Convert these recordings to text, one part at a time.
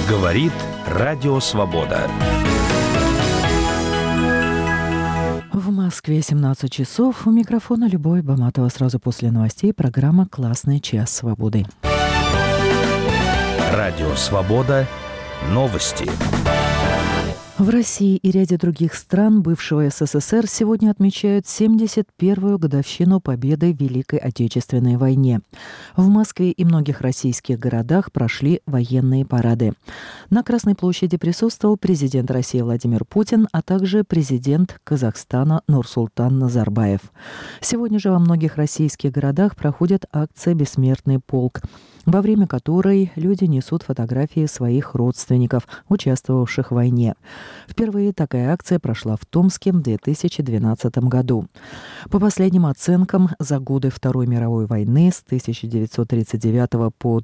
Говорит Радио Свобода. В Москве 17 часов. У микрофона Любовь Баматова. Сразу после новостей программа «Классный час свободы». Радио Свобода. Новости. В России и ряде других стран бывшего СССР сегодня отмечают 71-ю годовщину победы в Великой Отечественной войне. В Москве и многих российских городах прошли военные парады. На Красной площади присутствовал президент России Владимир Путин, а также президент Казахстана Нурсултан Назарбаев. Сегодня же во многих российских городах проходит акция «Бессмертный полк», во время которой люди несут фотографии своих родственников, участвовавших в войне. Впервые такая акция прошла в Томске в 2012 году. По последним оценкам, за годы Второй мировой войны с 1939 по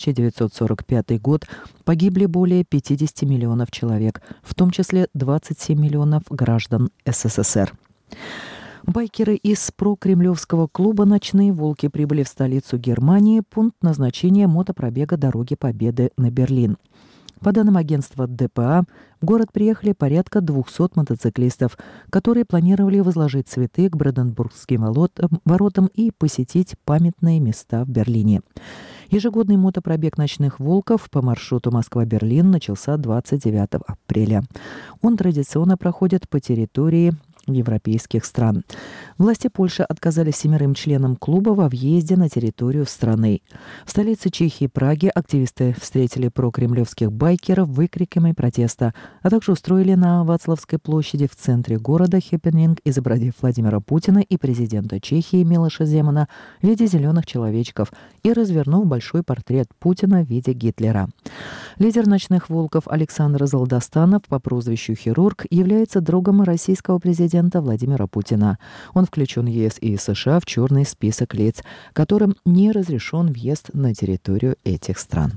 1945 год погибли более 50 миллионов человек, в том числе 27 миллионов граждан СССР. Байкеры из прокремлевского клуба «Ночные волки» прибыли в столицу Германии, пункт назначения мотопробега «Дороги Победы» на Берлин. По данным агентства ДПА, в город приехали порядка 200 мотоциклистов, которые планировали возложить цветы к Бранденбургским воротам и посетить памятные места в Берлине. Ежегодный мотопробег «Ночных волков» по маршруту Москва-Берлин начался 29 апреля. Он традиционно проходит по территории европейских стран. Власти Польши отказали 7 членам клуба во въезде на территорию страны. В столице Чехии Праге активисты встретили прокремлевских байкеров выкриками протеста, а также устроили на Вацлавской площади в центре города хэппининг, изобразив Владимира Путина и президента Чехии Милоша Земана в виде зеленых человечков и развернув большой портрет Путина в виде Гитлера. Лидер «Ночных волков» Александр Золдостанов по прозвищу «Хирург» является другом российского президента Владимира Путина. Он включен ЕС и США в черный список лиц, которым не разрешен въезд на территорию этих стран.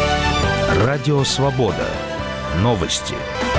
Радио Свобода. Новости.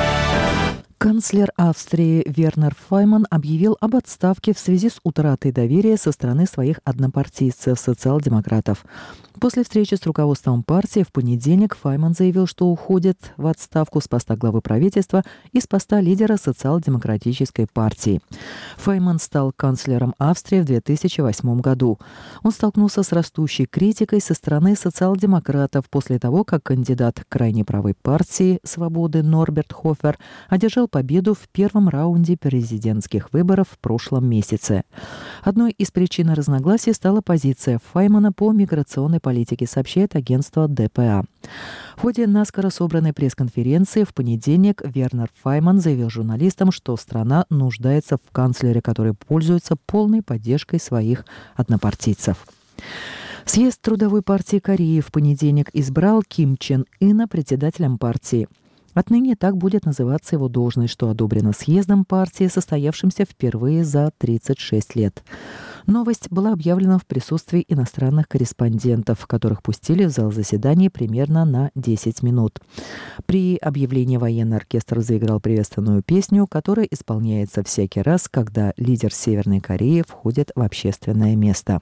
Канцлер Австрии Вернер Файман объявил об отставке в связи с утратой доверия со стороны своих однопартийцев, социал-демократов. После встречи с руководством партии в понедельник Файман заявил, что уходит в отставку с поста главы правительства и с поста лидера социал-демократической партии. Файман стал канцлером Австрии в 2008 году. Он столкнулся с растущей критикой со стороны социал-демократов после того, как кандидат крайне правой партии «Свободы» Норберт Хофер одержал победу в первом раунде президентских выборов в прошлом месяце. Одной из причин разногласий стала позиция Файмана по миграционной политике, сообщает агентство ДПА. В ходе наскоро собранной пресс-конференции в понедельник Вернер Файман заявил журналистам, что страна нуждается в канцлере, который пользуется полной поддержкой своих однопартийцев. Съезд Трудовой партии Кореи в понедельник избрал Ким Чен Ына председателем партии. Отныне так будет называться его должность, что одобрено съездом партии, состоявшимся впервые за 36 лет. Новость была объявлена в присутствии иностранных корреспондентов, которых пустили в зал заседаний примерно на 10 минут. При объявлении военный оркестр заиграл приветственную песню, которая исполняется всякий раз, когда лидер Северной Кореи входит в общественное место.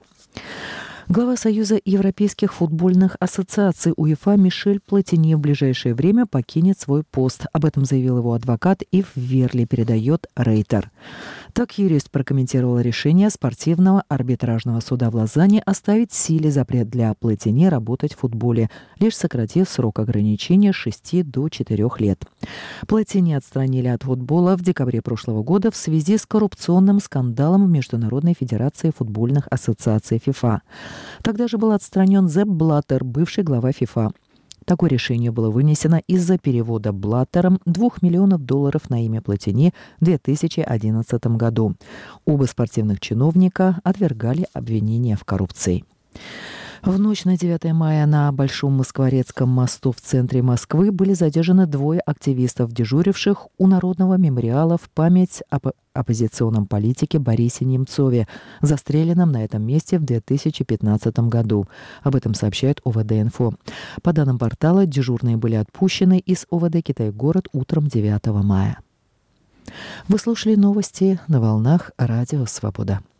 Глава Союза европейских футбольных ассоциаций УЕФА Мишель Платини в ближайшее время покинет свой пост. Об этом заявил его адвокат Ив Верли, передает Рейтер. Так юрист прокомментировал решение спортивного арбитражного суда в Лозанне оставить в силе запрет для Платини работать в футболе, лишь сократив срок ограничения с 6 до 4 лет. Платини отстранили от футбола в декабре прошлого года в связи с коррупционным скандалом в Международной федерации футбольных ассоциаций ФИФА. Тогда же был отстранен Зепп Блаттер, бывший глава ФИФА. Такое решение было вынесено из-за перевода Блаттером $2 миллионов на имя Платини в 2011 году. Оба спортивных чиновника отвергали обвинения в коррупции. В ночь на 9 мая на Большом Москворецком мосту в центре Москвы были задержаны 2 активистов, дежуривших у Народного мемориала в память об оппозиционном политике Борисе Немцове, застреленном на этом месте в 2015 году. Об этом сообщает ОВД-Инфо. По данным портала, дежурные были отпущены из ОВД Китай-город утром 9 мая. Вы слушали новости на волнах Радио Свобода.